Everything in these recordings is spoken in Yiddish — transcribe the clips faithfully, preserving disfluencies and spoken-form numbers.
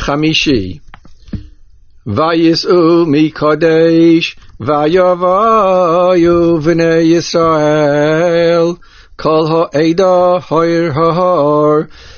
חמישי. ויסעו מקדש ויבואו בני ישראל כל העדה הר ההר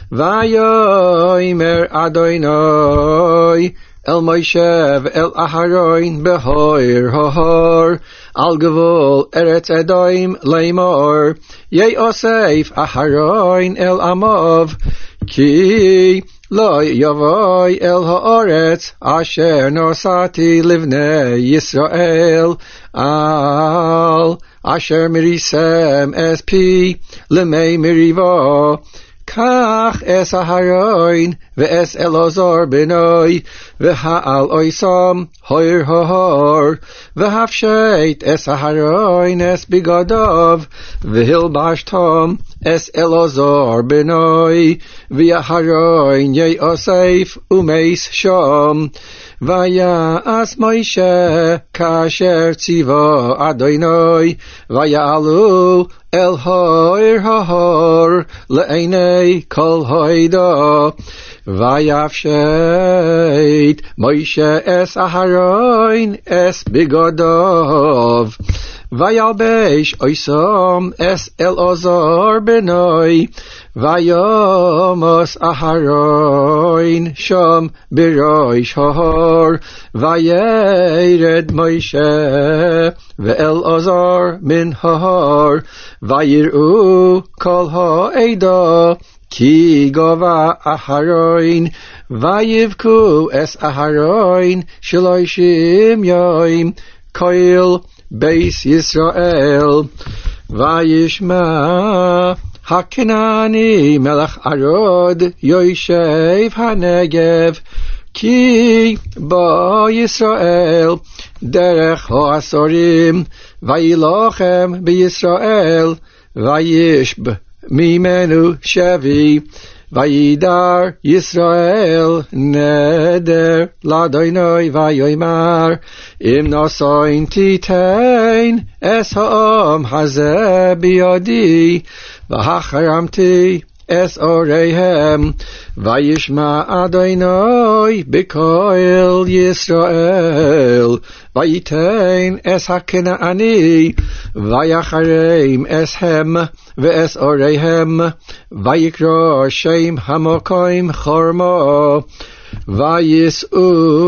ויאמר אדוני אל משה ואל אהרון בהר ההר על גבול ארץ אדום לאמור יאסף אהרון אל עמיו כי לא יבוא אל הארץ אשר נשאתי לבני ישראל על אשר מריסם אס פי למי מריבה כך אס אהרון ואס אלעזר בני והעל אויסם הר ההר והפשט אס אהרון אס בגדיו והלבשתם אס אלעזר בני ואהרון יאסף ומס שם ויעש משה כאשר ציווה אדוני ויעלו אל הר ההר לעיני כל העדה ויפשט משה אס אהרון אס בגדיו וילבש אויסם אס אלעזר בני וימס אהרון שם בראש ההר וירד משה ואלעזר מן ההר ויראו כל העדה כי גבה אהרון ויבכו אס אהרון שלושים יום כל בית ישראל וישמע הכנעני מלך ערד יושב הנגב כי בא ישראל דרך העשורים וילחם בישראל וישב ממנו שבי וידר ישראל נדר לאדוני ויאמר אם נשאין תיתן אס העם הזה בידי והחרמתי אס אוריהם וישמע אדוני בקול ישראל ויתן אס הכנעני ויחרם אס הם ואס אוריהם ויקרא שם המקום חרמה ויסעו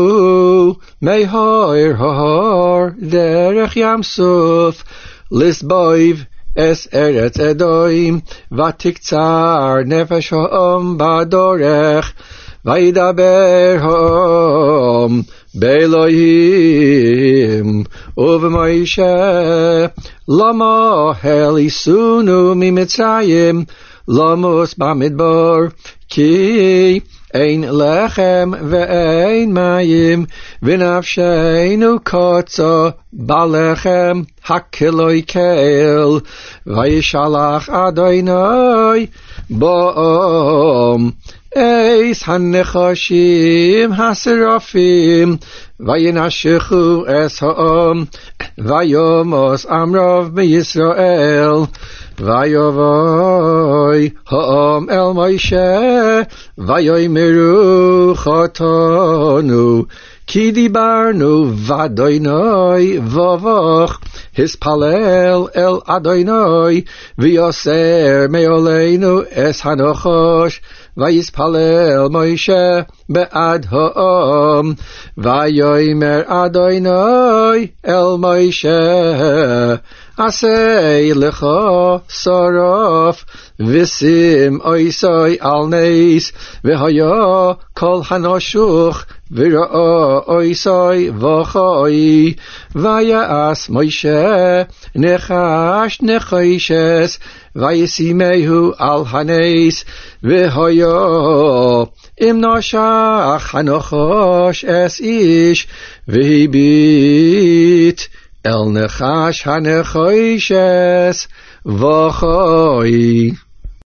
מהר ההר דרך ים סוף לסבוב אס ארץ אדום ותקצר נפש העם בדרך וידבר העם באלוהים ובמשה למה הליסונו ממצרים למוס במדבר כי אין לחם ואין מים ונפשנו קוצה בלחם הכלוי קל וישלח אדוני בעם אס הנחשים השרפים וינשכו אס העם וימוס עם רב בישראל ויבוא העם אל משה ויאמרו חטאנו כי דיברנו ואדוני ובך הספלל אל אדוני ויוסר מעלינו אס הנחש ויספלל משה בעד העם ויאמר אדוני אל משה עשה לך שרף ושים אויסי על נס והיה כל הנשוך וראה אויסי וחי ויעש משה נחש נחשס וישימהו על הנס והיה אם נשך הנחש אס איש והביט אל נחש הנחשס וחי